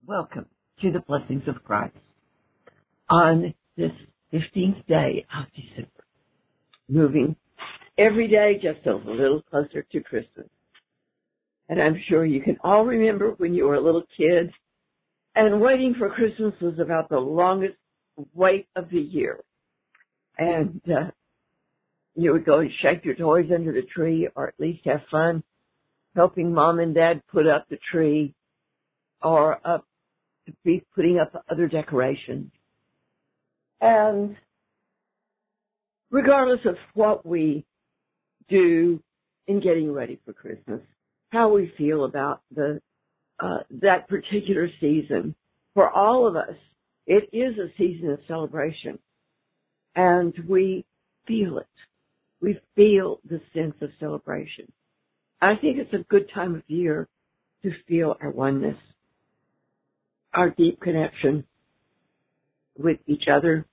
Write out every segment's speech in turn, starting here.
Welcome to the Blessings of Christ on this 15th day of December, moving every day just a little closer to Christmas. And I'm sure you can all remember when you were a little kid and waiting for Christmas was about the longest wait of the year. And you would go and shake your toys under the tree, or at least have fun helping Mom and Dad put up the tree, or be putting up other decorations. And regardless of what we do in getting ready for Christmas, how we feel about that particular season, for all of us, it is a season of celebration. And we feel it. We feel the sense of celebration. I think it's a good time of year to feel our oneness, our deep connection with each other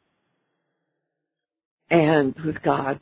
and with God.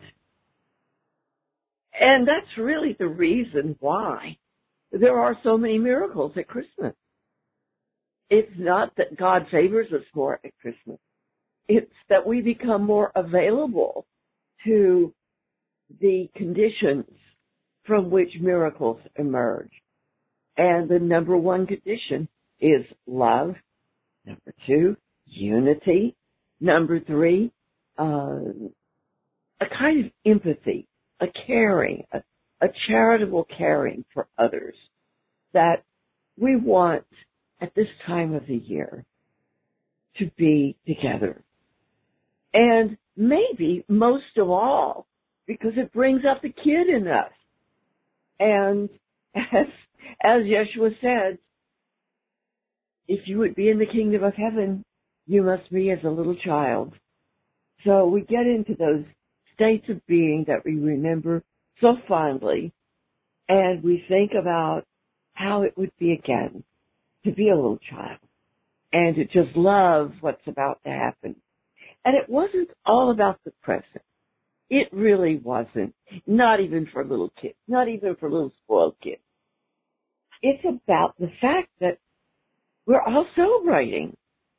And that's really the reason why there are so many miracles at Christmas. It's not that God favors us more at Christmas. It's that we become more available to the conditions from which miracles emerge. And the number one condition is love. Number two, unity. Number three, a kind of empathy, a caring, a charitable caring for others that we want at this time of the year to be together. And maybe most of all, because it brings out the kid in us. And as Yeshua said, if you would be in the kingdom of heaven, you must be as a little child. So we get into those states of being that we remember so fondly, and we think about how it would be again to be a little child and to just love what's about to happen. And it wasn't all about the present. It really wasn't. Not even for little kids. Not even for little spoiled kids. It's about the fact that we're all celebrating.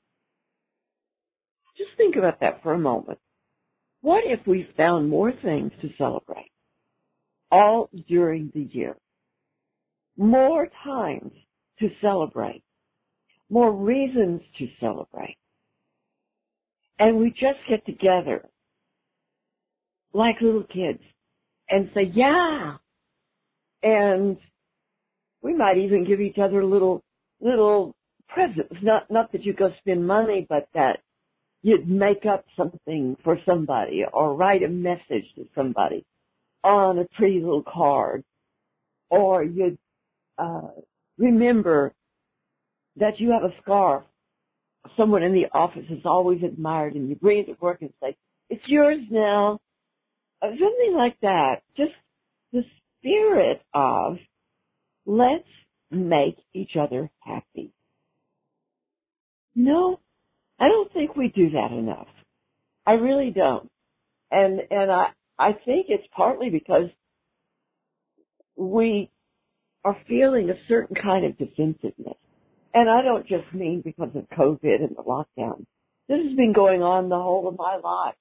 Just think about that for a moment. What if we found more things to celebrate all during the year? More times to celebrate. More reasons to celebrate. And we just get together like little kids and say, yeah. And we might even give each other little presents. Not that you go spend money, but that you'd make up something for somebody or write a message to somebody on a pretty little card. Or you'd remember that you have a scarf someone in the office has always admired, and you bring it to work and say, it's yours now. Something like that. Just the spirit of let's make each other happy. No, I don't think we do that enough. I really don't. And I think it's partly because we are feeling a certain kind of defensiveness. And I don't just mean because of COVID and the lockdown. This has been going on the whole of my life.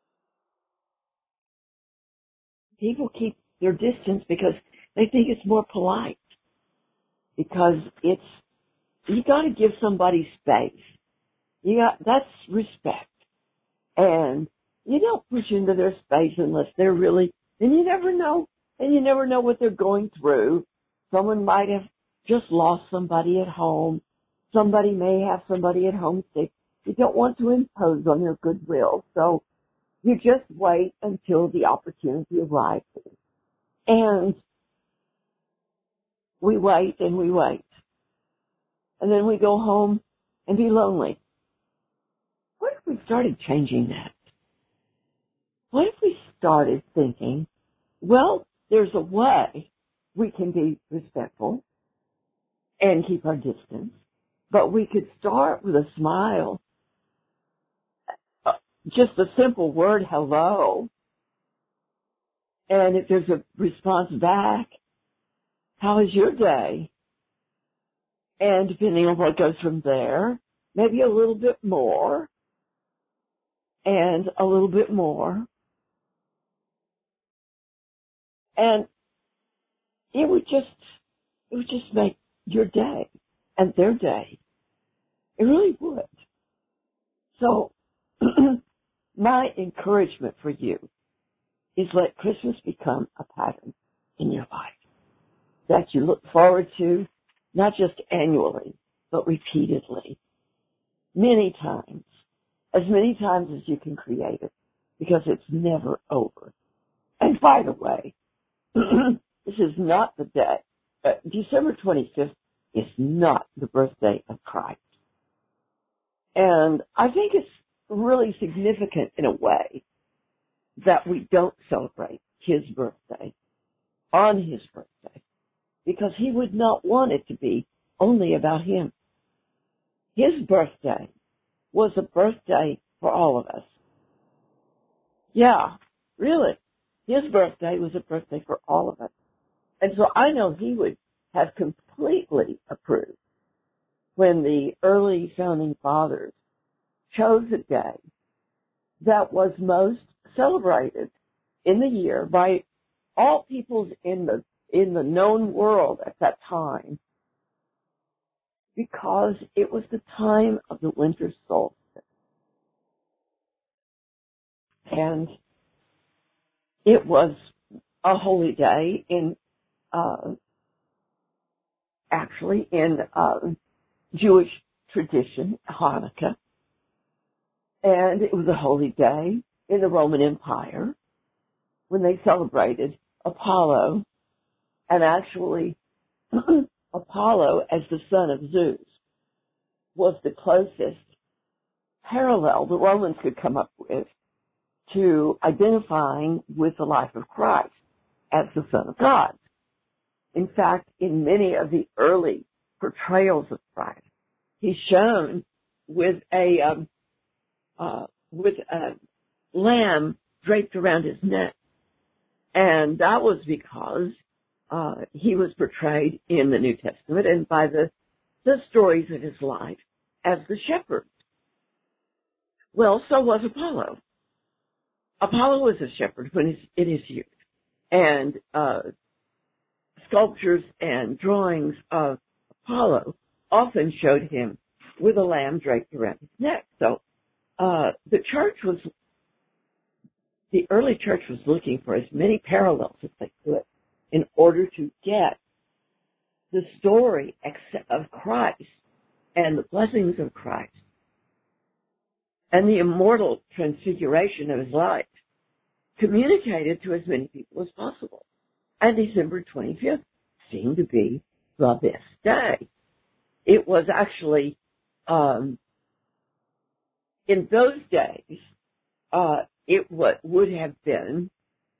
People keep their distance because they think it's more polite. Because you got to give somebody space. That's respect. And you don't push into their space unless they're really, and you never know. And you never know what they're going through. Someone might have just lost somebody at home. Somebody may have somebody at home sick. You don't want to impose on their goodwill. So you just wait until the opportunity arises. And we wait and we wait. And then we go home and be lonely. What if we started changing that? What if we started thinking, well, there's a way we can be respectful and keep our distance, but we could start with a smile, just a simple word, hello, and if there's a response back, how is your day? And depending on what goes from there, maybe a little bit more, and a little bit more. And it would just make your day and their day. It really would. So my encouragement for you is let Christmas become a pattern in your life that you look forward to, not just annually, but repeatedly, many times as you can create it, because it's never over. And by the way, this is not the day. December 25th is not the birthday of Christ. And I think it's really significant in a way that we don't celebrate his birthday on his birthday, because he would not want it to be only about him. His birthday was a birthday for all of us. Yeah, really. His birthday was a birthday for all of us. And so I know he would have completely approved when the early founding fathers chose a day that was most celebrated in the year by all peoples in the known world at that time, because it was the time of the winter solstice. And it was a holy day in Jewish tradition, Hanukkah. And it was a holy day in the Roman Empire when they celebrated Apollo, and actually Apollo, as the son of Zeus, was the closest parallel the Romans could come up with to identifying with the life of Christ as the Son of God. In fact, in many of the early portrayals of Christ, he's shown with a lamb draped around his neck, and that was because he was portrayed in the New Testament and by the stories of his life as the shepherd. Well, so was Apollo. Apollo was a shepherd in his youth, and sculptures and drawings of Apollo often showed him with a lamb draped around his neck. So the early church was looking for as many parallels as they could in order to get the story of Christ and the blessings of Christ and the immortal transfiguration of his life communicated to as many people as possible. And December 25th seemed to be the best day. It was actually, in those days, it would have been,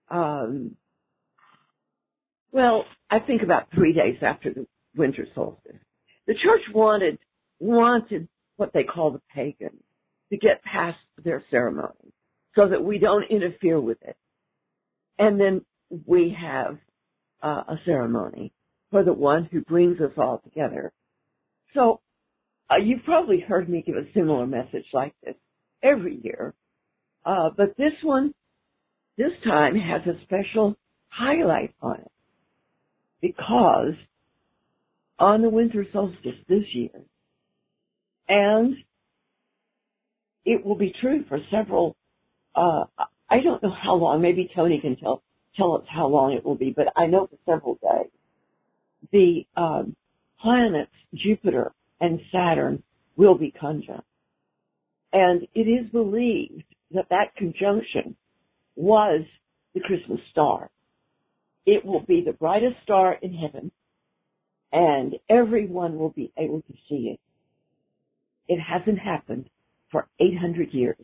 I think about 3 days after the winter solstice. The church wanted what they call the pagans to get past their ceremony so that we don't interfere with it. And then we have a ceremony for the one who brings us all together. So you've probably heard me give a similar message like this every year. But this time has a special highlight on it, because on the winter solstice this year, and it will be true for several, I don't know how long, maybe Tony can tell us how long it will be, but I know for several days, the planets Jupiter and Saturn will be conjunct. And it is believed that conjunction was the Christmas star. It will be the brightest star in heaven, and everyone will be able to see it. It hasn't happened for 800 years.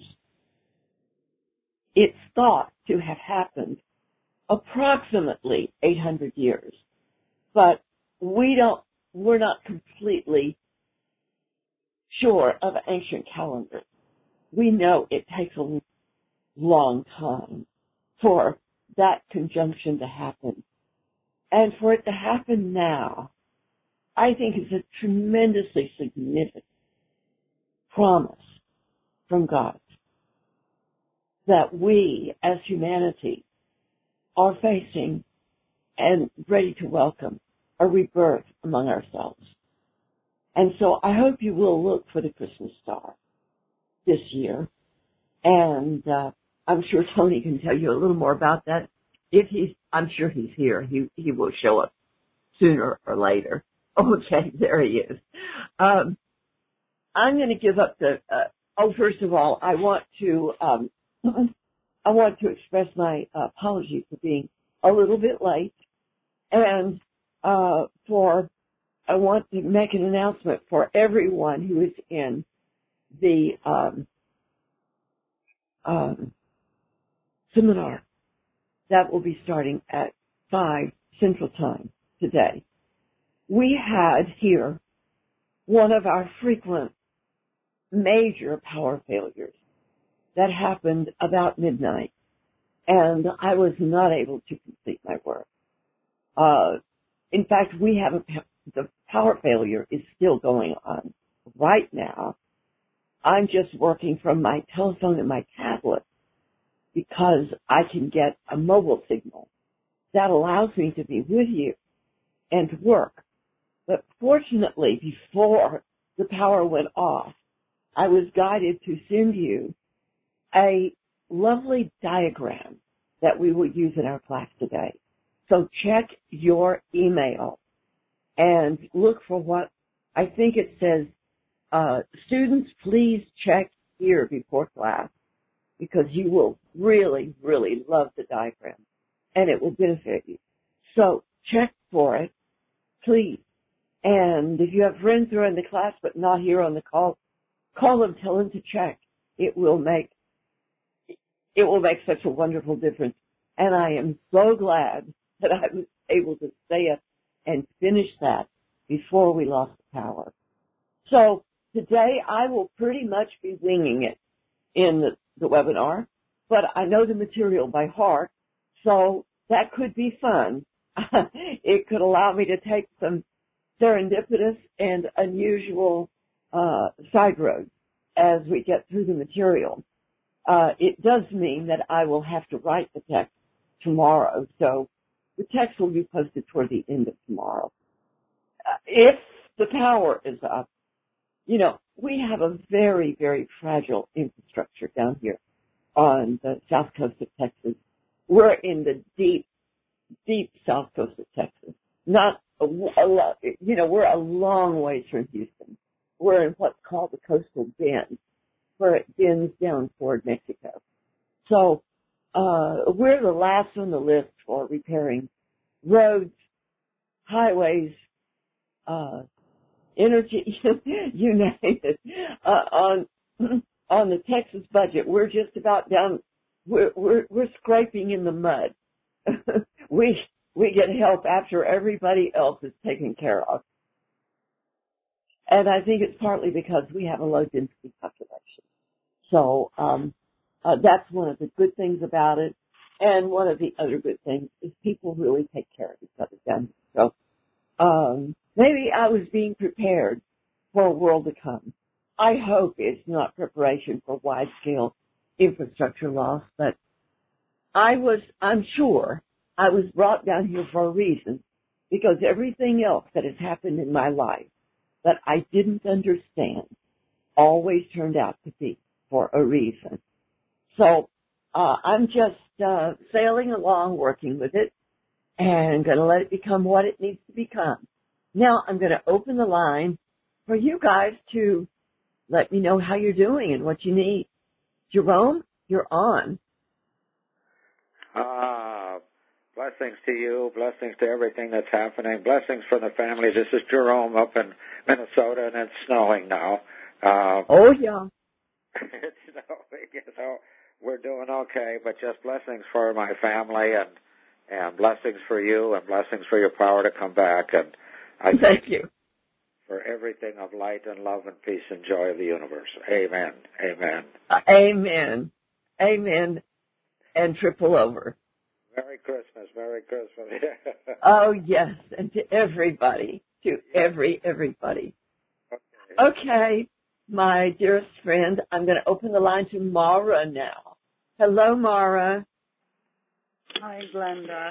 It's thought to have happened approximately 800 years, but we're not completely sure of ancient calendars. We know it takes a long time for that conjunction to happen. And for it to happen now, I think it's a tremendously significant promise from God that we as humanity are facing and ready to welcome a rebirth among ourselves. And so I hope you will look for the Christmas star this year. And I'm sure Tony can tell you a little more about that. I'm sure he's here. He will show up sooner or later. Okay, there he is. I'm going to give up first of all, I want to express my apology for being a little bit late, and I want to make an announcement for everyone who is in the seminar that will be starting at 5 Central Time today. We had here one of our frequent major power failures that happened about midnight, and I was not able to complete my work. In fact, the power failure is still going on right now. I'm just working from my telephone and my tablet because I can get a mobile signal that allows me to be with you and to work. But fortunately, before the power went off, I was guided to send you a lovely diagram that we will use in our class today. So check your email and look for what I think it says. Students, please check here before class, because you will really, really love the diagram and it will benefit you. So check for it, please. And if you have friends who are in the class but not here on the call, call them, tell them to check. It will make such a wonderful difference. And I am so glad that I was able to stay up and finish that before we lost the power. So today I will pretty much be winging it in the webinar, but I know the material by heart, so that could be fun. It could allow me to take some serendipitous and unusual side roads as we get through the material. It does mean that I will have to write the text tomorrow, so the text will be posted toward the end of tomorrow. If the power is up, we have a very, very fragile infrastructure down here on the south coast of Texas. We're in the deep, deep south coast of Texas. We're a long ways from Houston. We're in what's called the coastal bend, where it bends down toward Mexico. So we're the last on the list for repairing roads, highways, energy, you name it. On the Texas budget, we're just about down. We're scraping in the mud. We get help after everybody else is taken care of, and I think it's partly because we have a low density population. So that's one of the good things about it, and one of the other good things is people really take care of each other down here. So maybe I was being prepared for a world to come. I hope it's not preparation for wide-scale infrastructure loss, but I'm sure I was brought down here for a reason, because everything else that has happened in my life that I didn't understand always turned out to be for a reason. So I'm just sailing along, working with it, and going to let it become what it needs to become. Now I'm going to open the line for you guys to let me know how you're doing and what you need. Jerome, you're on. Blessings to you, blessings to everything that's happening, blessings for the family. This is Jerome up in Minnesota, and it's snowing now. Oh, yeah. It's snowing, so we're doing okay, but just blessings for my family, and blessings for you, and blessings for your power to come back. And I thank you for everything of light and love and peace and joy of the universe. Amen. Amen. Amen. Amen. And triple over. Merry Christmas. Merry Christmas. Oh, yes. And to everybody to everybody. Okay, my dearest friend, I'm going to open the line to Mara now. Hello, Mara. Hi, Glenda.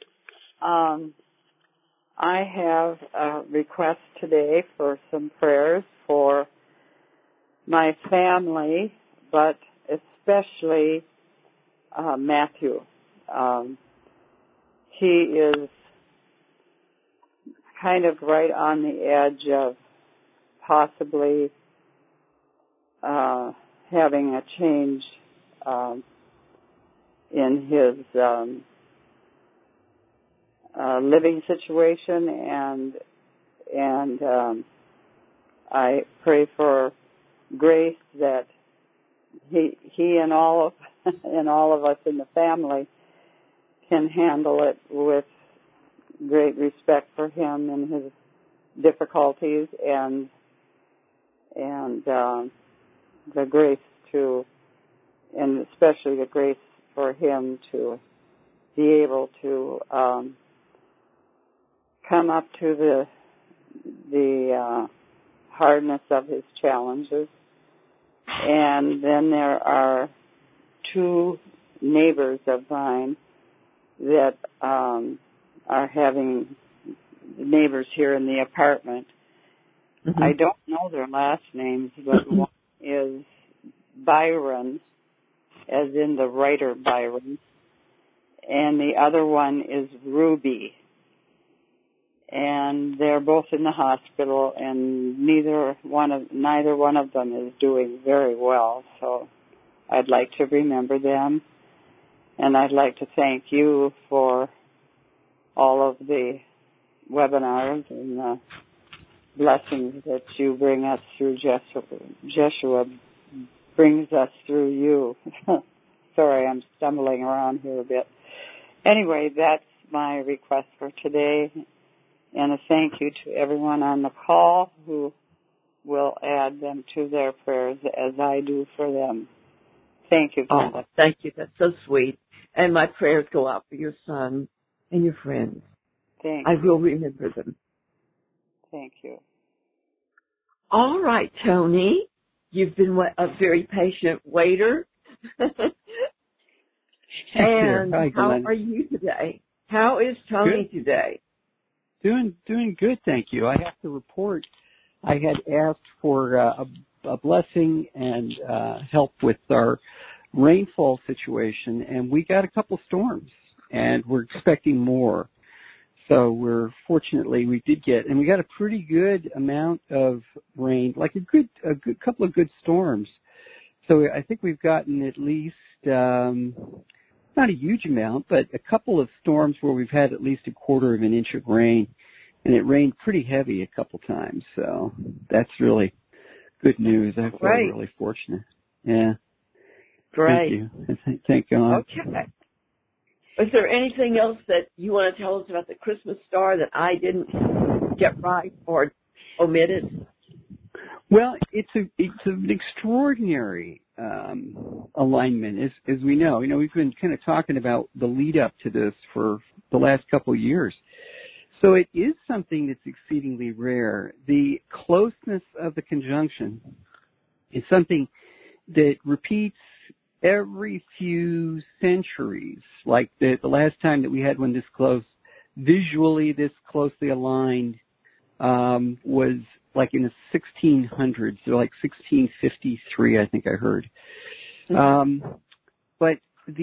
I have a request today for some prayers for my family, but especially Matthew. He is kind of right on the edge of possibly having a change in his living situation, and I pray for grace that he and all of us in the family can handle it with great respect for him and his difficulties, and the grace to, and especially the grace for him to be able to come up to the hardness of his challenges. And then there are two neighbors of mine that are having neighbors here in the apartment. Mm-hmm. I don't know their last names, but one is Byron, as in the writer Byron, and the other one is Ruby. And they're both in the hospital, and neither one of them is doing very well. So I'd like to remember them, and I'd like to thank you for all of the webinars and the blessings that you bring us through. Jeshua brings us through you. Sorry, I'm stumbling around here a bit. Anyway, that's my request for today. And a thank you to everyone on the call who will add them to their prayers as I do for them. Thank you. Oh, thank you. That's so sweet. And my prayers go out for your son and your friends. Thank I you. will remember them. Thank you. All right, Tony. You've been a very patient waiter. And Hi, how are you today? How is Tony today? Doing good, thank you. I have to report I had asked for a blessing and help with our rainfall situation, and we got a couple storms, and we're expecting more. So we did get, and we got a pretty good amount of rain, like a good couple of good storms. So I think we've gotten at least, not a huge amount, but a couple of storms where we've had at least a quarter of an inch of rain, and it rained pretty heavy a couple times. So that's really good news. I feel really fortunate. Yeah. Great. Thank you. Thank God. Okay. Is there anything else that you want to tell us about the Christmas star that I didn't get right or omitted? Well, it's an extraordinary alignment, as we know. You know, we've been kind of talking about the lead up to this for the last couple of years. So it is something that's exceedingly rare. The closeness of the conjunction is something that repeats every few centuries. Like the last time that we had one this close, visually this closely aligned, was like in the 1600s, so like 1653, I think I heard. Mm-hmm. But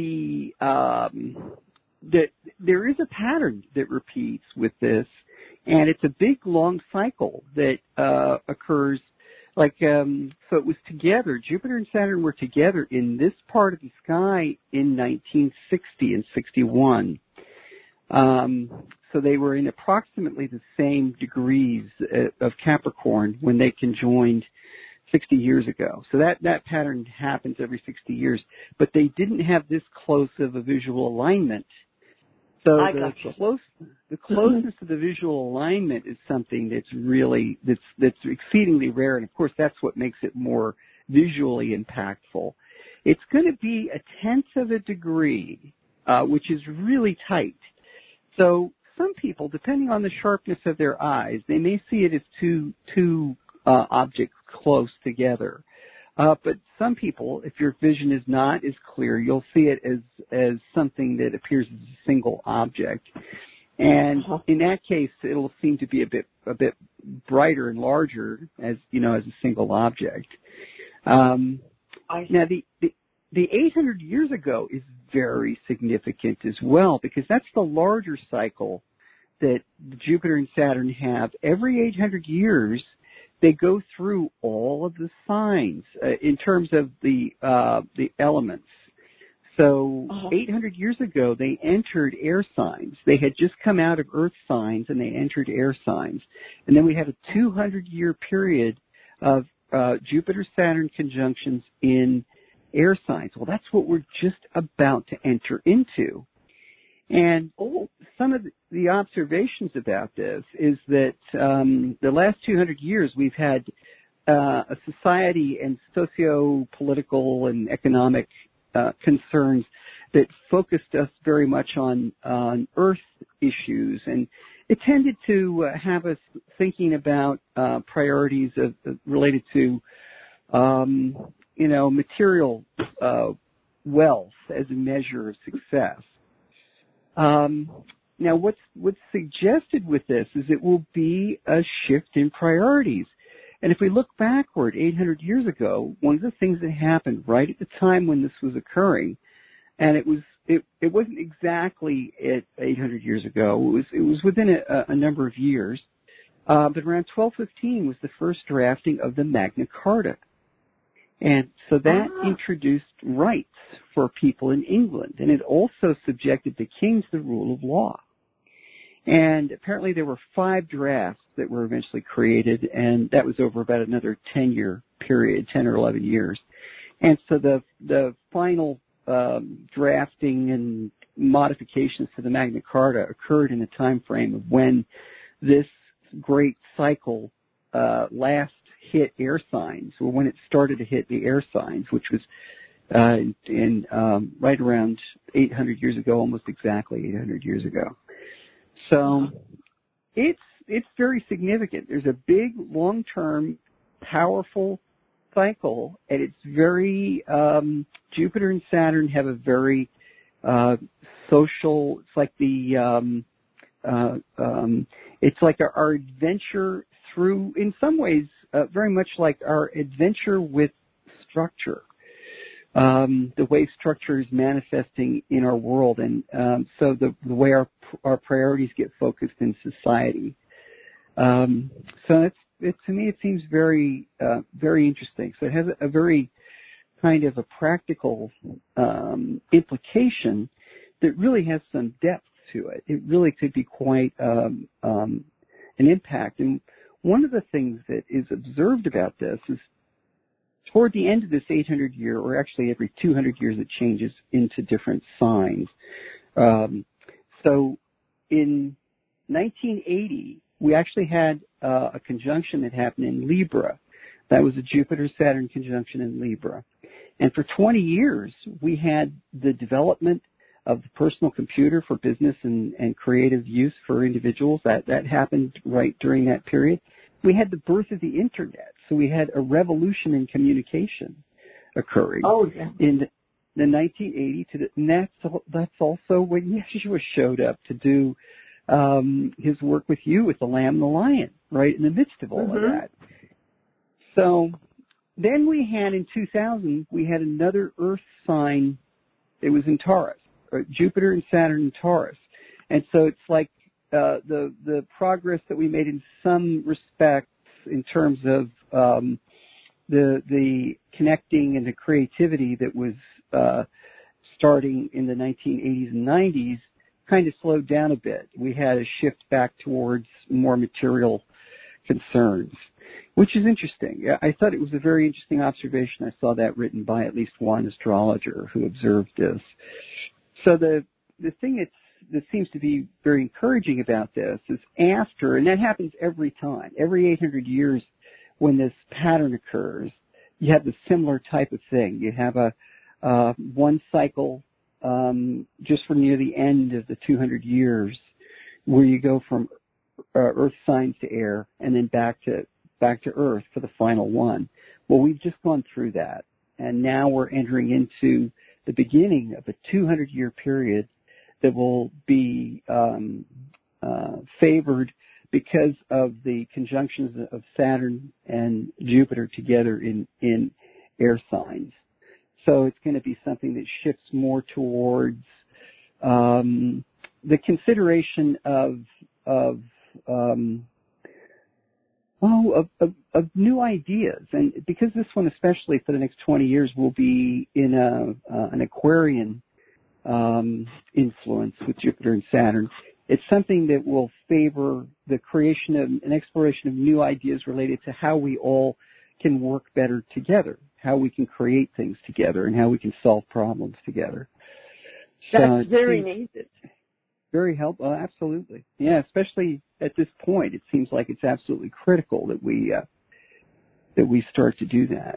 there is a pattern that repeats with this, and it's a big, long cycle that occurs. Like, so it was together. Jupiter and Saturn were together in this part of the sky in 1960 and 61. So they were in approximately the same degrees of Capricorn when they conjoined 60 years ago. So that pattern happens every 60 years. But they didn't have this close of a visual alignment. So the closeness of the visual alignment is something that's really, that's exceedingly rare. And of course, that's what makes it more visually impactful. It's going to be 1/10 of a degree, which is really tight. So some people, depending on the sharpness of their eyes, they may see it as two objects close together. But some people, if your vision is not as clear, you'll see it as something that appears as a single object. And in that case, it'll seem to be a bit brighter and larger as a single object. Now, the 800 years ago is very significant as well, because that's the larger cycle that Jupiter and Saturn have. Every 800 years, they go through all of the signs in terms of the elements. So 800 years ago, they entered air signs. They had just come out of Earth signs, and they entered air signs. And then we had a 200-year period of Jupiter-Saturn conjunctions in air signs. Well, that's what we're just about to enter into. And some of the observations about this is that the last 200 years we've had a society and socio-political and economic concerns that focused us very much on Earth issues, and it tended to have us thinking about priorities related to material wealth as a measure of success. Now, what's suggested with this is it will be a shift in priorities. And if we look backward 800 years ago, one of the things that happened right at the time when this was occurring, and it wasn't exactly at 800 years ago, it was within a number of years, but around 1215 was the first drafting of the Magna Carta. And so that introduced rights for people in England, and it also subjected the king to the rule of law. And apparently there were 5 drafts that were eventually created, and that was over about another 10-year period, 10 or 11 years. And so the final drafting and modifications to the Magna Carta occurred in a time frame of when this great cycle last hit air signs, or when it started to hit the air signs, which was in right around 800 years ago, almost exactly 800 years ago. So it's very significant. There's a big, long-term, powerful cycle, and it's very Jupiter and Saturn have a very social. It's like it's like our adventure through, in some ways, very much like our adventure with structure. The way structure is manifesting in our world, and so the way our priorities get focused in society. So to me, it seems very very interesting. So it has a very kind of a practical implication that really has some depth to it. It really could be quite an impact. And one of the things that is observed about this is toward the end of this 800 year, or actually every 200 years, it changes into different signs. So in 1980, we actually had a conjunction that happened in Libra. That was a Jupiter-Saturn conjunction in Libra. And for 20 years, we had the development of the personal computer for business and creative use for individuals. That happened right during that period. We had the birth of the Internet. So we had a revolution in communication occurring in the 1980s. And that's also when Yeshua showed up to do his work with you with the Lamb and the Lion, right in the midst of all of that. So then we had, in 2000, we had another Earth sign. It was in Taurus, Jupiter and Saturn in Taurus. And so it's like the progress that we made in some respects in terms of the connecting and the creativity that was starting in the 1980s and 90s kind of slowed down a bit. We had a shift back towards more material concerns, which is interesting. I thought it was a very interesting observation. I saw that written by at least one astrologer who observed this. So the thing that seems to be very encouraging about this is after, and that happens every time, every 800 years when this pattern occurs, you have the similar type of thing. You have a one cycle just from near the end of the 200 years where you go from earth signs to air and then back to earth for the final one. Well, we've just gone through that, and now we're entering into the beginning of a 200-year period that will be favored because of the conjunctions of Saturn and Jupiter together in air signs. So it's going to be something that shifts more towards the consideration of new ideas. And because this one, especially for the next 20 years, will be in an Aquarian influence with Jupiter and Saturn, it's something that will favor the creation of an exploration of new ideas related to how we all can work better together, how we can create things together, and how we can solve problems together. That's very needed. Very helpful, absolutely. Yeah, especially at this point, it seems like it's absolutely critical that we start to do that.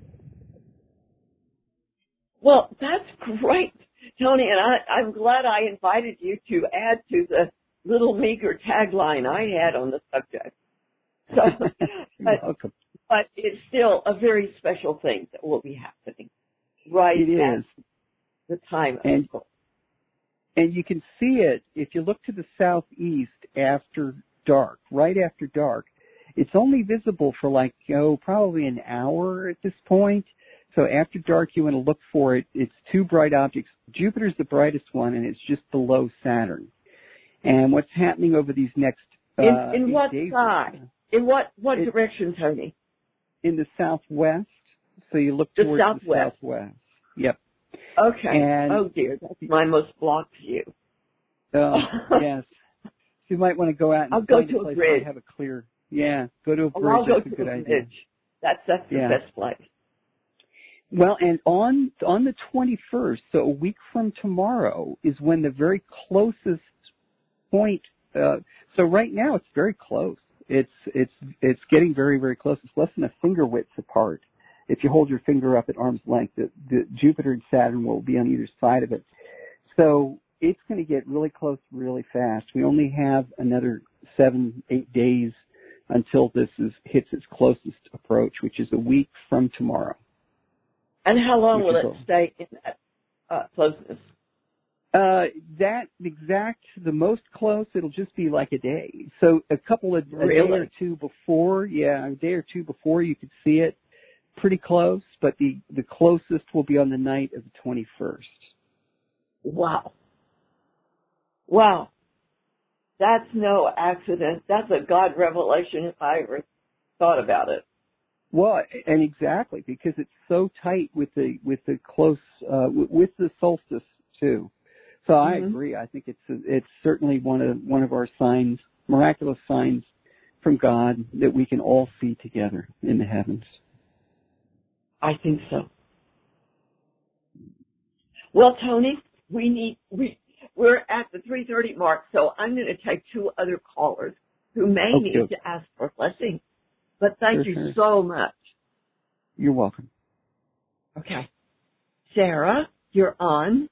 Well, that's great, Tony, and I'm glad I invited you to add to the little meager tagline I had on the subject. So, You're welcome. But it's still a very special thing that will be happening right at the time of the call. And you can see it if you look to the southeast after dark, right after dark. It's only visible for probably an hour at this point. So after dark, you want to look for it. It's two bright objects. Jupiter's the brightest one, and it's just below Saturn. And what's happening over these next in what sky? In what direction, Tony? In the southwest. So you look towards the southwest. Yep. Okay. Oh dear, that's my most blocked view. Oh yes. So you might want to go out and I'll go find to a place a bridge. where have a clear. Yeah, go to a bridge. I'll go that's to a good a idea. bridge. That's the best place. Well, and on the 21st, so a week from tomorrow, is when the very closest point. So right now it's very close. It's getting very, very close. It's less than a finger width apart. If you hold your finger up at arm's length, the Jupiter and Saturn will be on either side of it. So it's going to get really close really fast. We only have another 7-8 days until this hits its closest approach, which is a week from tomorrow. And how long will it stay in that closeness? The most close, it'll just be like a day. So a day or two before, you could see it pretty close, but the closest will be on the night of the 21st. Wow. That's no accident. That's a God revelation if I ever thought about it. Well, and exactly, because it's so tight with the close, with the solstice too. So I agree. I think it's certainly one of our signs, miraculous signs from God that we can all see together in the heavens. I think so. Well, Tony, we're at the 3:30 mark, so I'm going to take two other callers who may need to ask for a blessing. But thank you so much. You're welcome. Okay. Sarah, you're on.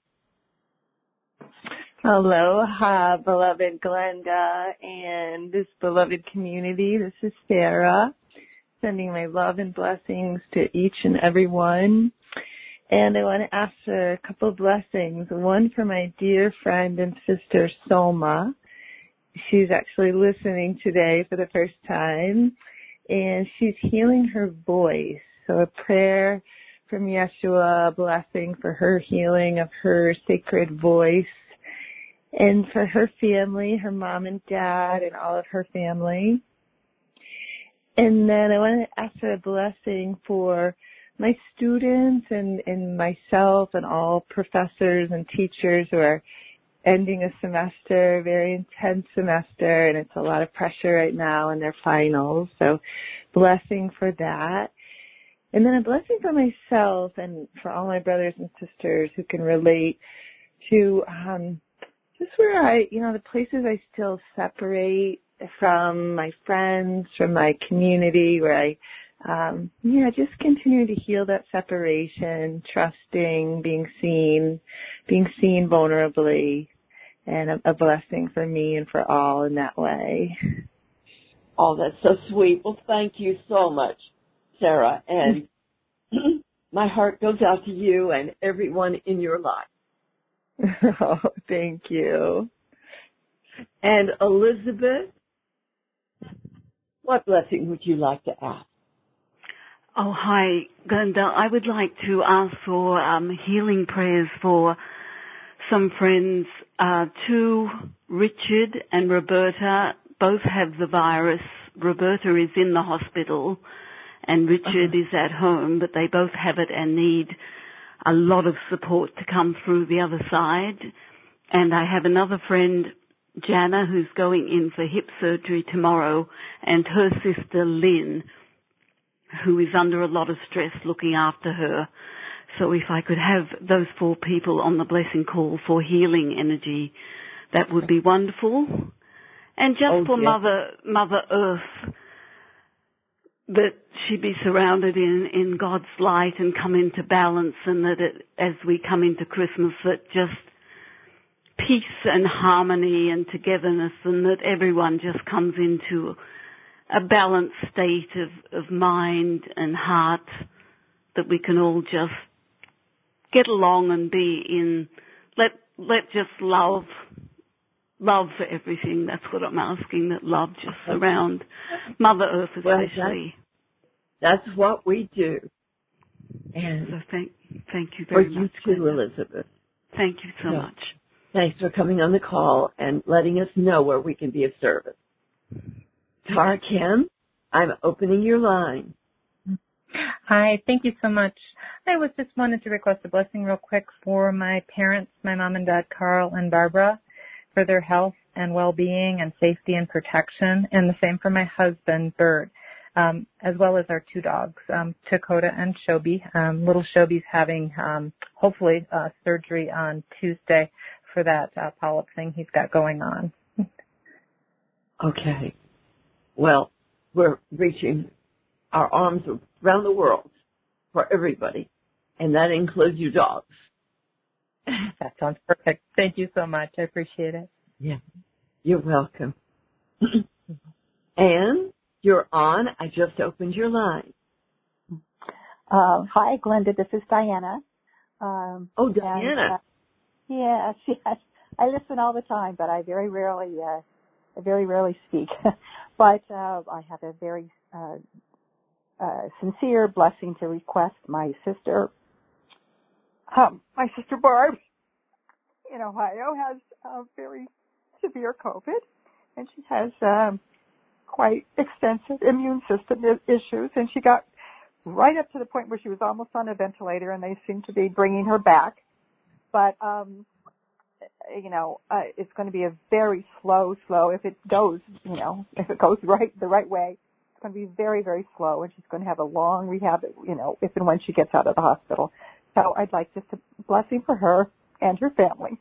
Aloha, beloved Glenda and this beloved community. This is Sarah, sending my love and blessings to each and every one. And I want to ask for a couple of blessings. One for my dear friend and sister, Soma. She's actually listening today for the first time, and she's healing her voice. So a prayer from Yeshua, a blessing for her healing of her sacred voice. And for her family, her mom and dad, and all of her family. And then I want to ask for a blessing for my students and myself and all professors and teachers who are ending a semester, very intense semester, and it's a lot of pressure right now in their finals. So blessing for that. And then a blessing for myself and for all my brothers and sisters who can relate to just where the places I still separate from my friends, from my community, where I, just continue to heal that separation, trusting, being seen vulnerably, and a blessing for me and for all in that way. Oh, that's so sweet. Well, thank you so much, Sarah. And my heart goes out to you and everyone in your life. Oh, thank you. And Elizabeth, what blessing would you like to ask? Oh, hi, Glenda. I would like to ask for healing prayers for some friends. Two, Richard and Roberta, both have the virus. Roberta is in the hospital and Richard is at home, but they both have it and need a lot of support to come through the other side. And I have another friend, Jana, who's going in for hip surgery tomorrow, and her sister, Lynn, who is under a lot of stress looking after her. So if I could have those four people on the blessing call for healing energy, that would be wonderful. And just for Mother Earth, that she be surrounded in God's light and come into balance, and that as we come into Christmas, that just peace and harmony and togetherness, and that everyone just comes into a balanced state of mind and heart, that we can all just get along and be in, let just love for everything. That's what I'm asking, that love just surround Mother Earth especially. That's what we do. And so thank you very much. For you too, Elizabeth. Thank you so much. Thanks for coming on the call and letting us know where we can be of service. Tara Kim, I'm opening your line. Hi, thank you so much. I was just wanted to request a blessing real quick for my parents, my mom and dad, Carl and Barbara, for their health and well-being and safety and protection, and the same for my husband, Bert, as well as our two dogs, Dakota and Shobi. Little Shobi's having, hopefully, surgery on Tuesday for that polyp thing he's got going on. Okay. Well, we're reaching our arms around the world for everybody, and that includes you dogs. That sounds perfect. Thank you so much. I appreciate it. Yeah, you're welcome. Anne, you're on. I just opened your line. Hi, Glenda. This is Diana. Diana. Yes. I listen all the time, but I very rarely speak. But I have a very sincere blessing to request. My sister Barb in Ohio has very severe COVID, and she has quite extensive immune system issues, and she got right up to the point where she was almost on a ventilator, and they seem to be bringing her back. But it's going to be a very slow. If it goes, the right way, it's going to be very, very slow, and she's going to have a long rehab, if and when she gets out of the hospital. So I'd like just a blessing for her and her family.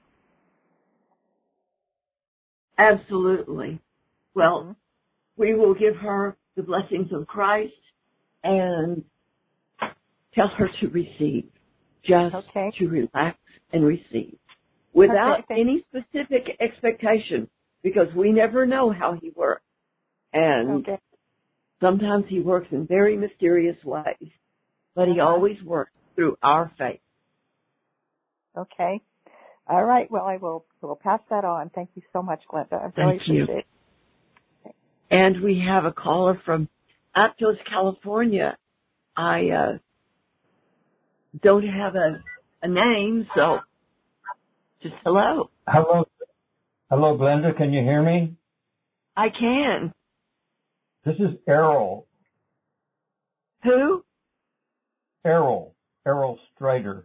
Absolutely. Well, we will give her the blessings of Christ and tell her to receive, just to relax and receive, without any specific expectation, because we never know how he works. And sometimes he works in very mysterious ways, but he always works through our faith. Okay. All right. Well, we'll pass that on. Thank you so much, Glenda. I really appreciate it. And we have a caller from Aptos, California. I don't have a name, so just hello. Hello, Glenda. Can you hear me? I can. This is Errol. Who? Errol Strider.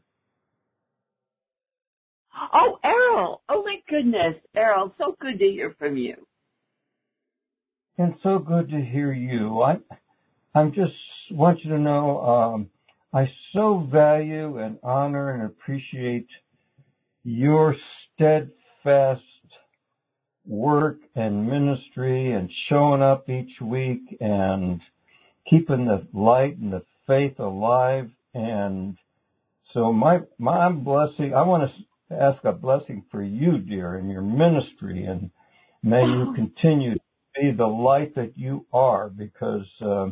Oh, Errol. Oh, my goodness. Errol, so good to hear from you. And so good to hear you. I just want you to know I so value and honor and appreciate your steadfast work and ministry and showing up each week and keeping the light and the faith alive. And so my blessing, I want to ask a blessing for you, dear, in your ministry, and may you continue to be the light that you are, because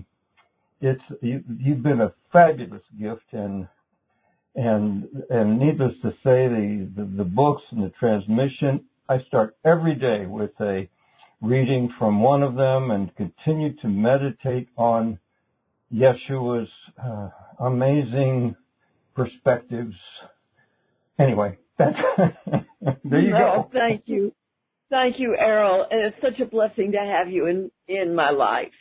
you've been a fabulous gift, and needless to say, the books and the transmission, I start every day with a reading from one of them and continue to meditate on Yeshua's amazing perspectives. Anyway, that's there you go. Thank you. Thank you, Errol. And it's such a blessing to have you in my life.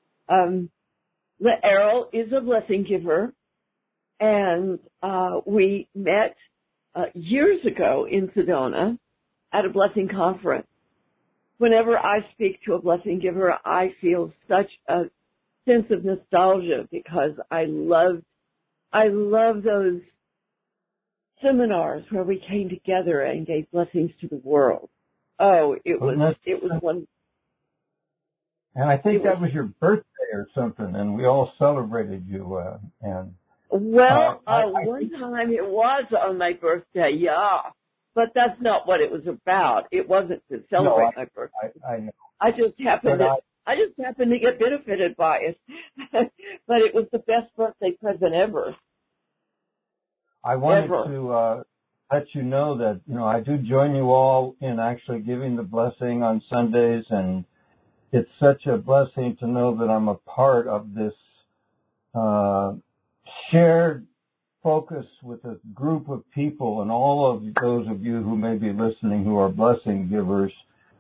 Errol is a blessing giver, and we met years ago in Sedona at a blessing conference. Whenever I speak to a blessing giver, I feel such a sense of nostalgia, because I love those seminars where we came together and gave blessings to the world. Oh, it was one. And I think that was your birthday or something, and we all celebrated you. One time it was on my birthday, yeah. But that's not what it was about. It wasn't to celebrate my birthday. I know. I just happened to get benefited by it. But it was the best birthday present ever. I wanted to let you know that, I do join you all in actually giving the blessing on Sundays, and it's such a blessing to know that I'm a part of this shared focus with a group of people, and all of those of you who may be listening who are blessing givers.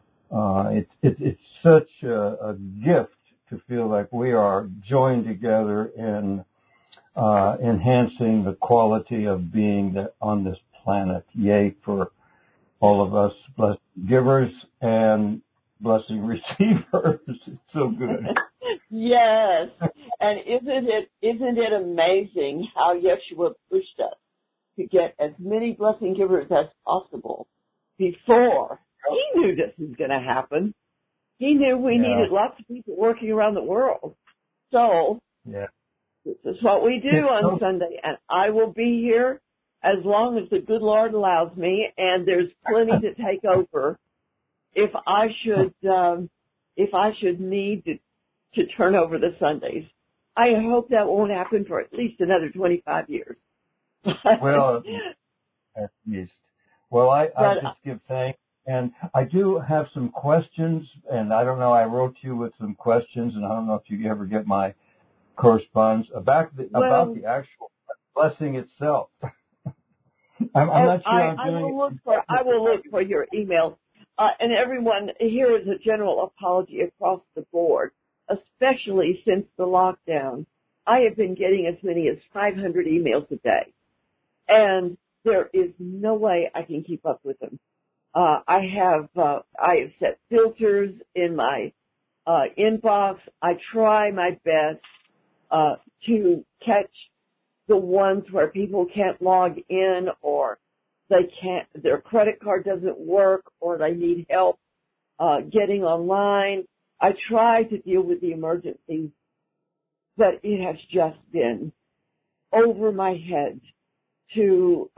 It's such a gift to feel like we are joined together in enhancing the quality of being on this planet. Yay for all of us blessed givers and blessing receivers. It's so good. Yes. And isn't it amazing how Yeshua pushed us to get as many blessing givers as possible before? He knew this was going to happen. He knew we needed lots of people working around the world. So this is what we do on Sunday, and I will be here as long as the good Lord allows me, and there's plenty to take over if I should need to turn over the Sundays. I hope that won't happen for at least another 25 years. Well, at least. Well, I just give thanks. And I do have some questions, and I don't know, I wrote to you with some questions, and I don't know if you ever get my correspondence about the actual blessing itself. I'm not sure I will look for your email. And everyone, here is a general apology across the board, especially since the lockdown. I have been getting as many as 500 emails a day, and there is no way I can keep up with them. I have set filters in my inbox. I try my best to catch the ones where people can't log in, or their credit card doesn't work, or they need help getting online. I try to deal with the emergencies, but it has just been over my head to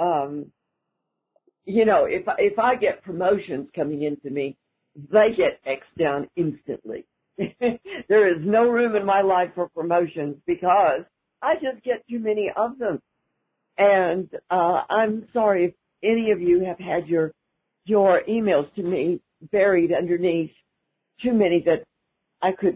if I get promotions coming into me, they get X'd down instantly. There is no room in my life for promotions because I just get too many of them. And I'm sorry if any of you have had your emails to me buried underneath too many that I could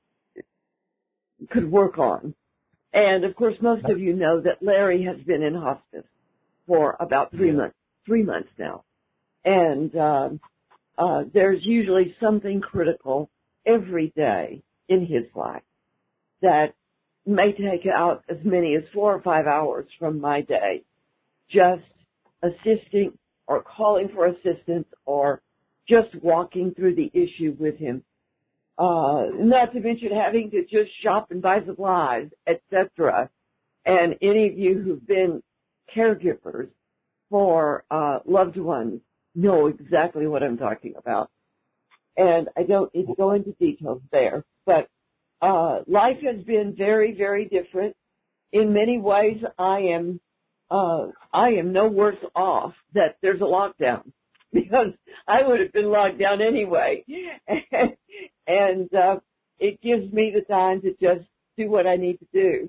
work on. And of course, most of you know that Larry has been in hospice for about 3 months now. And there's usually something critical every day in his life that may take out as many as 4 or 5 hours from my day, just assisting or calling for assistance or just walking through the issue with him. Not to mention having to just shop and buy supplies, etc. And any of you who've been caregivers for loved ones know exactly what I'm talking about. And I don't need to go into details there, but life has been very, very different. In many ways, I am I am no worse off that there's a lockdown, because I would have been locked down anyway. And it gives me the time to just do what I need to do,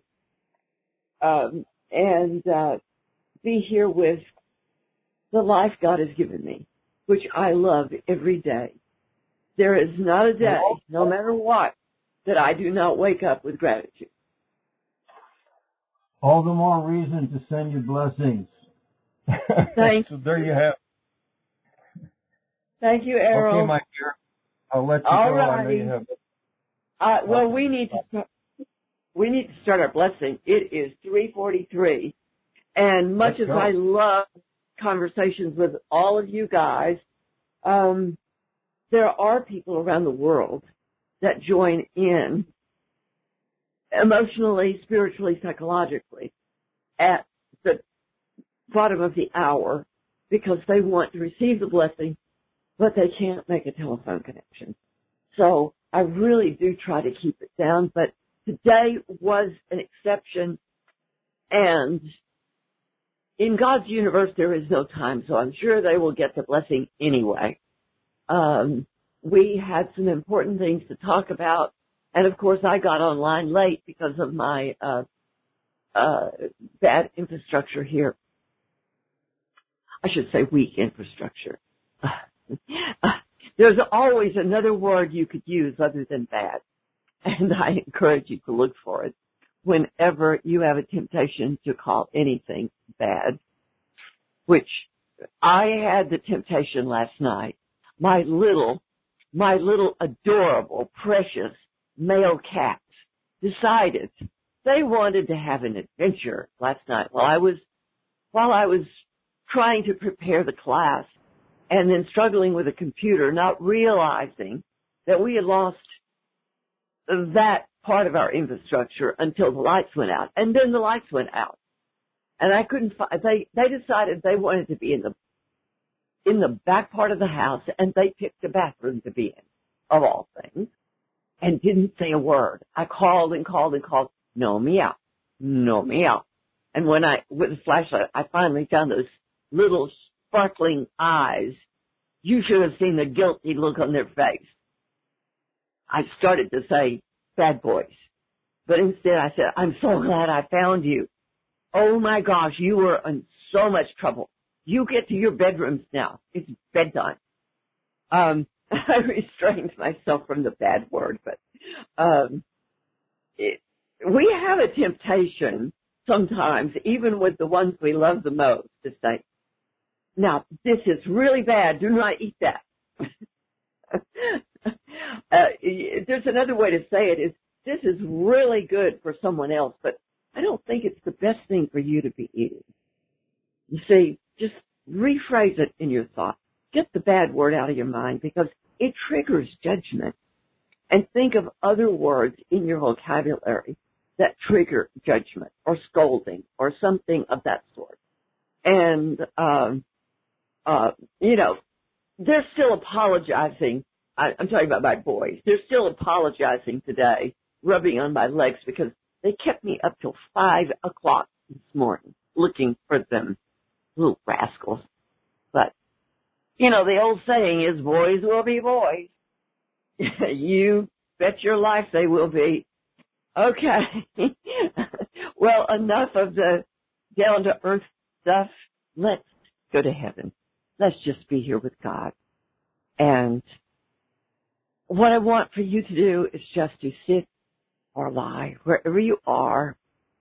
and be here with the life God has given me, which I love every day. There is not a day, no matter what, that I do not wake up with gratitude. All the more reason to send you blessings. Thank so there you have it. Thank you, Errol. Okay, my dear. I'll let you All go. right. I know you have Well, we need to start our blessing. It is 3:43, and much as I love conversations with all of you guys, there are people around the world that join in emotionally, spiritually, psychologically at the bottom of the hour because they want to receive the blessing, but they can't make a telephone connection. So I really do try to keep it down, but today was an exception, and in God's universe there is no time, so I'm sure they will get the blessing anyway. We had some important things to talk about, and of course I got online late because of my bad infrastructure here. I should say weak infrastructure. There's always another word you could use other than bad, and I encourage you to look for it whenever you have a temptation to call anything bad, which I had the temptation last night. My little adorable, precious male cats decided they wanted to have an adventure last night while I was trying to prepare the class and then struggling with a computer, not realizing that we had lost that part of our infrastructure until the lights went out. And then the lights went out. And I couldn't find, they decided they wanted to be in the back part of the house, and they picked a bathroom to be in, of all things, and didn't say a word. I called and called and called, no meow, no meow. And when with a flashlight, I finally found those little sparkling eyes. You should have seen the guilty look on their face. I started to say, bad boys. But instead I said, I'm so glad I found you. Oh my gosh, you were in so much trouble. You get to your bedrooms now. It's bedtime. I restrained myself from the bad word, but we have a temptation sometimes, even with the ones we love the most, to say, now, this is really bad. Do not eat that. There's another way to say it is, this is really good for someone else, but I don't think it's the best thing for you to be eating. You see, just rephrase it in your thought. Get the bad word out of your mind because it triggers judgment. And think of other words in your vocabulary that trigger judgment or scolding or something of that sort. And, they're still apologizing. I'm talking about my boys. They're still apologizing today, rubbing on my legs because they kept me up till 5 o'clock this morning looking for them, little rascals. But, the old saying is boys will be boys. You bet your life they will be. Okay. Well, enough of the down-to-earth stuff. Let's go to heaven. Let's just be here with God. And what I want for you to do is just to sit or lie wherever you are.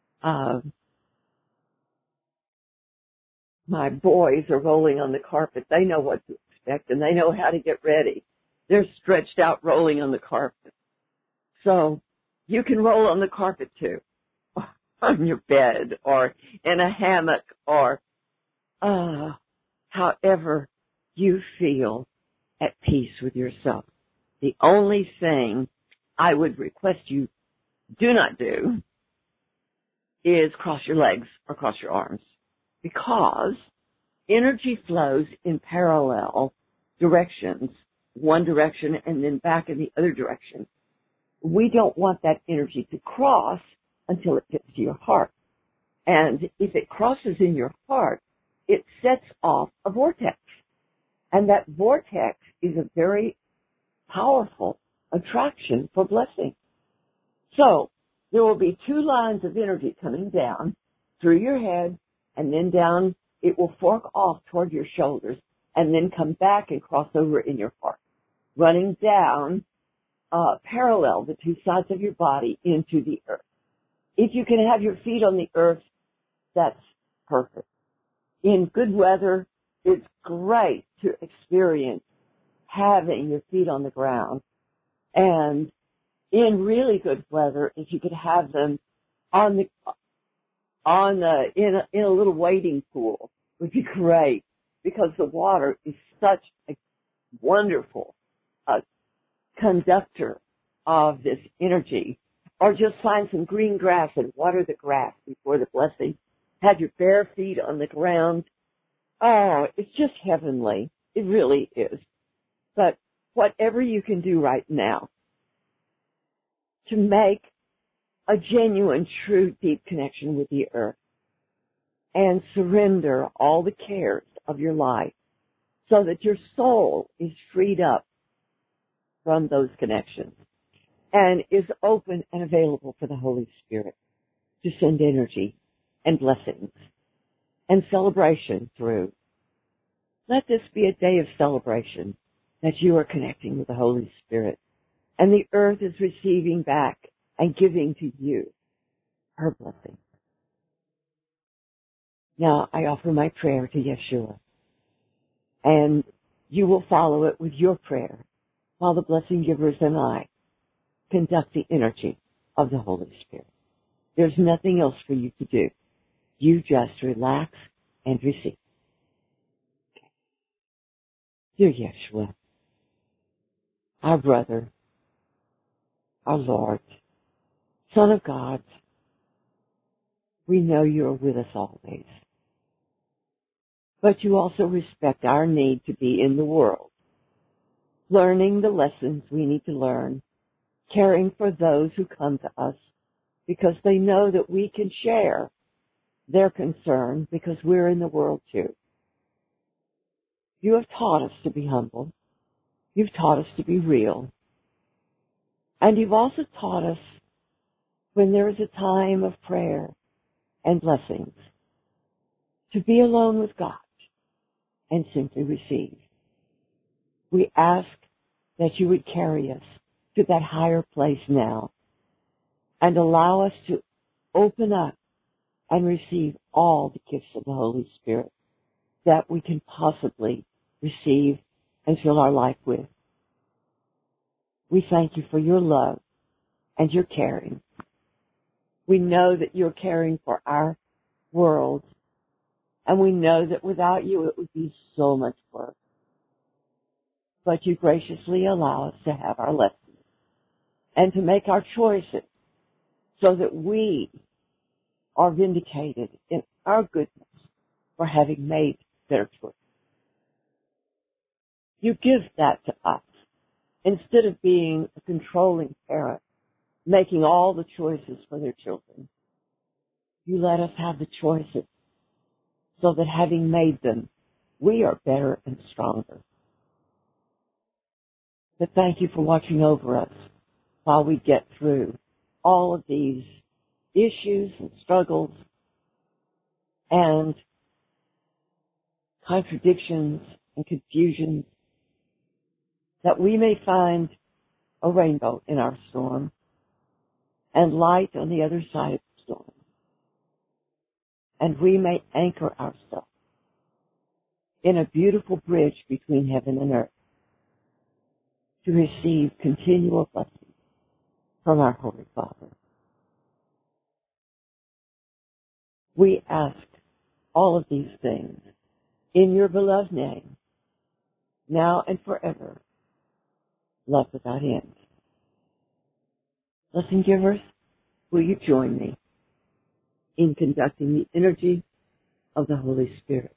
My boys are rolling on the carpet. They know what to expect, and they know how to get ready. They're stretched out rolling on the carpet. So you can roll on the carpet, too, on your bed or in a hammock or however you feel at peace with yourself. The only thing I would request you do not do is cross your legs or cross your arms, because energy flows in parallel directions, one direction and then back in the other direction. We don't want that energy to cross until it gets to your heart. And if it crosses in your heart, it sets off a vortex. And that vortex is a very powerful attraction for blessing. So there will be two lines of energy coming down through your head, and then down. It will fork off toward your shoulders and then come back and cross over in your heart, running down parallel the two sides of your body into the earth. If you can have your feet on the earth, that's perfect. In good weather, it's great to experience having your feet on the ground. And in really good weather, if you could have them in a little wading pool, would be great, because the water is such a wonderful conductor of this energy. Or just find some green grass and water the grass before the blessing. Have your bare feet on the ground. Oh, it's just heavenly. It really is. But whatever you can do right now to make a genuine, true, deep connection with the earth and surrender all the cares of your life so that your soul is freed up from those connections and is open and available for the Holy Spirit to send energy and blessings and celebration through. Let this be a day of celebration that you are connecting with the Holy Spirit, and the earth is receiving back and giving to you her blessing. Now I offer my prayer to Yeshua, and you will follow it with your prayer while the blessing givers and I conduct the energy of the Holy Spirit. There's nothing else for you to do. You just relax and receive. Okay. Dear Yeshua, our brother, our Lord, Son of God, we know you are with us always. But you also respect our need to be in the world, learning the lessons we need to learn, caring for those who come to us because they know that we can share their concern because we're in the world too. You have taught us to be humble. You've taught us to be real. And you've also taught us when there is a time of prayer and blessings to be alone with God and simply receive. We ask that you would carry us to that higher place now and allow us to open up and receive all the gifts of the Holy Spirit that we can possibly receive and fill our life with. We thank you for your love and your caring. We know that you're caring for our world, and we know that without you it would be so much work. But you graciously allow us to have our lessons and to make our choices so that we are vindicated in our goodness for having made their choice. You give that to us instead of being a controlling parent, making all the choices for their children. You let us have the choices so that having made them, we are better and stronger. But thank you for watching over us while we get through all of these issues and struggles and contradictions and confusions, that we may find a rainbow in our storm and light on the other side of the storm. And we may anchor ourselves in a beautiful bridge between heaven and earth to receive continual blessings from our Holy Father. We ask all of these things in your beloved name, now and forever, love without end. Blessing givers, will you join me in conducting the energy of the Holy Spirit?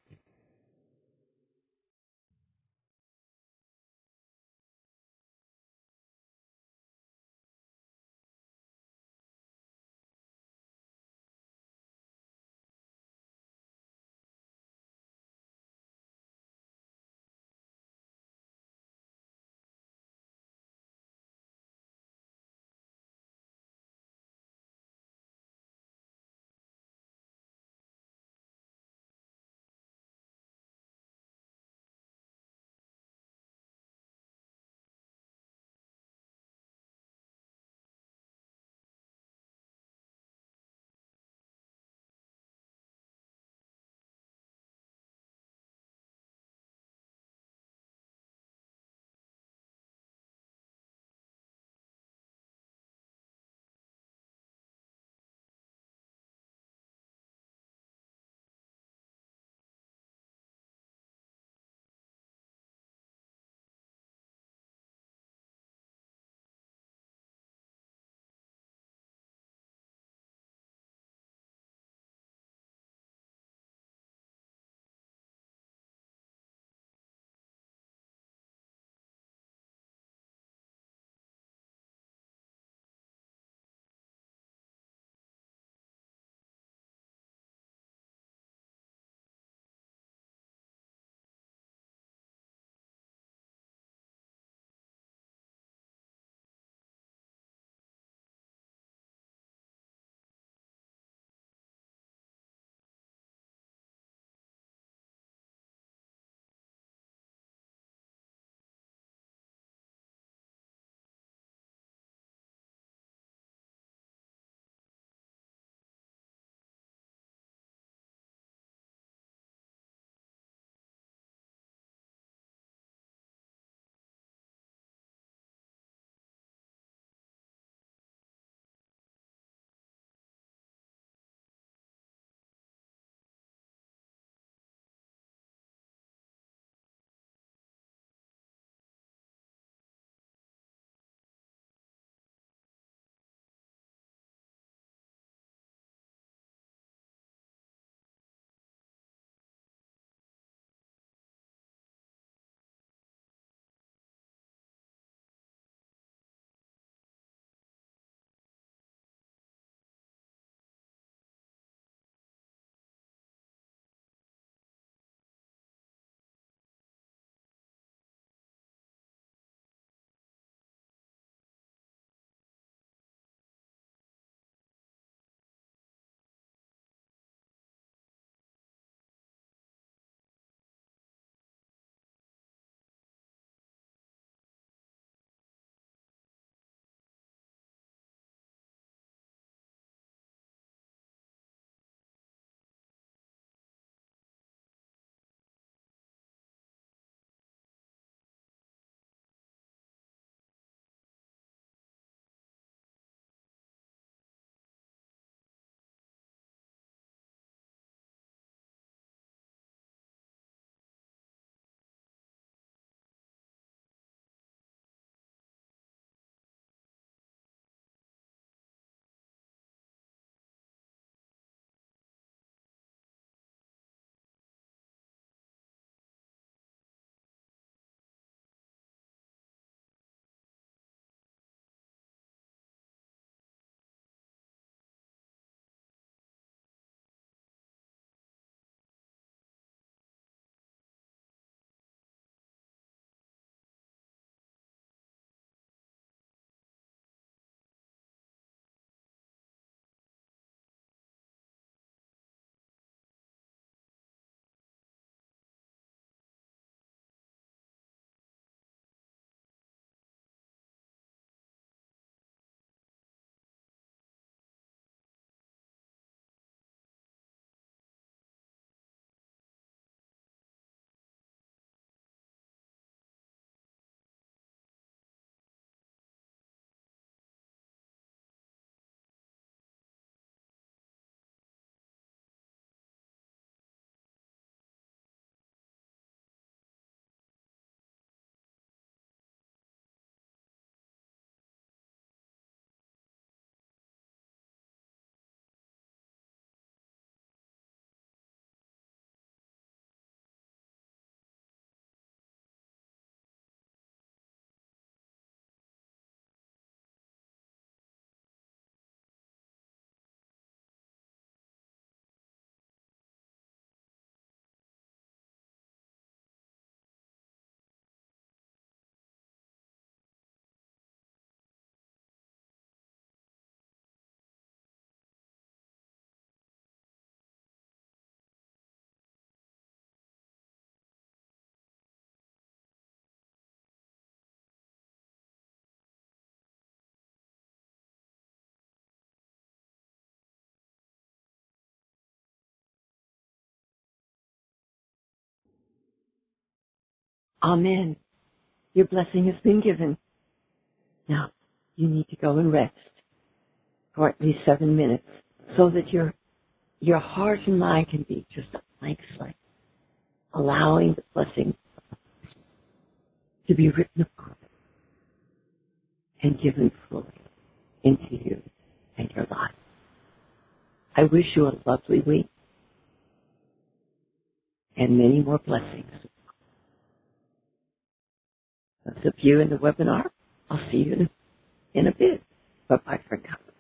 Amen. Your blessing has been given. Now, you need to go and rest for at least 7 minutes so that your heart and mind can be just a blank slate, allowing the blessing to be written upon and given fully into you and your life. I wish you a lovely week and many more blessings. Those of you in the webinar, I'll see you in a bit. Bye-bye for now.